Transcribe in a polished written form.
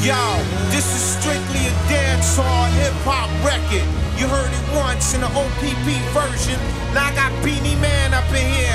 Yo, this is strictly a dancehall hip-hop record. You heard it once in the OPP version. Now I got Beanie Man up in here